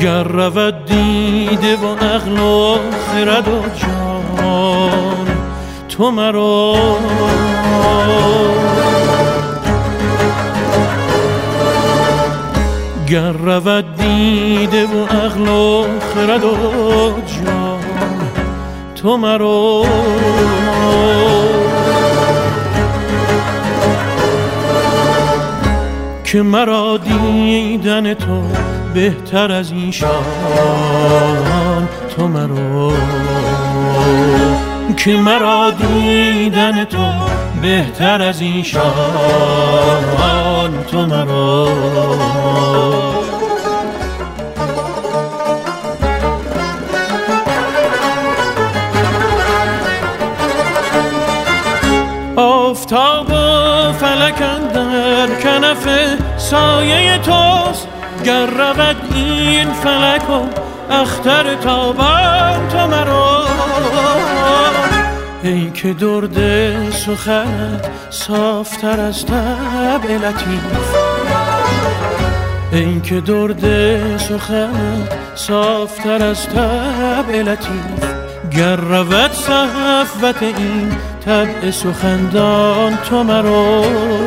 گر رود دیده و عقل و خرد و جان تو مرا، گر رود دیده و عقل و خرد و جان تو مرا، که مرا دیدن تو بهتر از ایشان تو مرا، که مرا دیدن تو بهتر از ایشان تو مرا. آفتاب و فلک اندر کنف سایه توست، گر رود این فلک و اختر تابان تو مرا. ای که درد سخنت صافتر از طبع لطیف، ای که درد سخنت صافتر از طبع لطیف، گر رود صفوت این طبع سخندان تو مرا.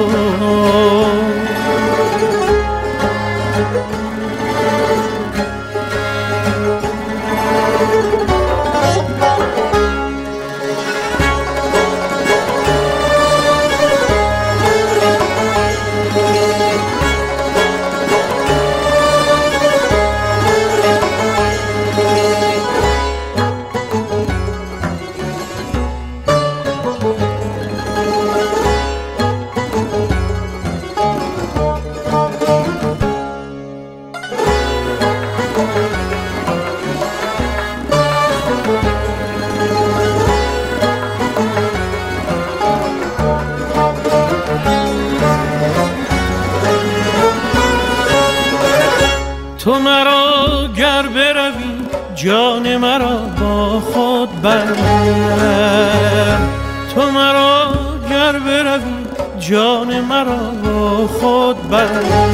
تو مرا گر بروی جان مرا با خود بر، تو مرا گر بروی جان مرا با خود بر،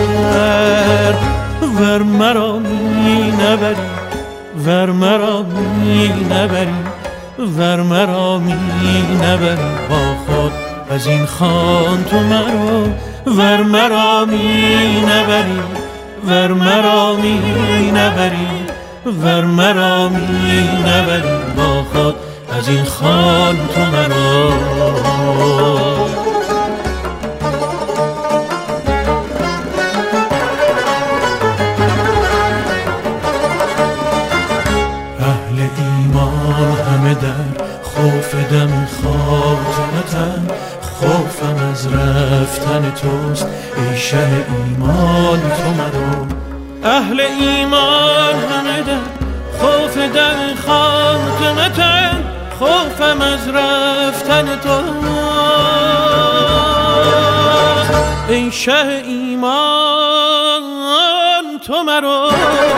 ور مرا می نبری، ور مرا می نبری، ور مرا می نبری با خود از این خان تو مرا، ور مرا می نبری، ور مرا می نبری، ور مرا می نبری با خود از این خان تو مرا. اهل ایمان همه در خوف دم خاتمتن، خوفم از رفتن توست ای شه ایمان تو مرا. اهل ایمان همه در خوف دم خاتمتن، خوفم از رفتن توست ای شه ایمان تو مرا.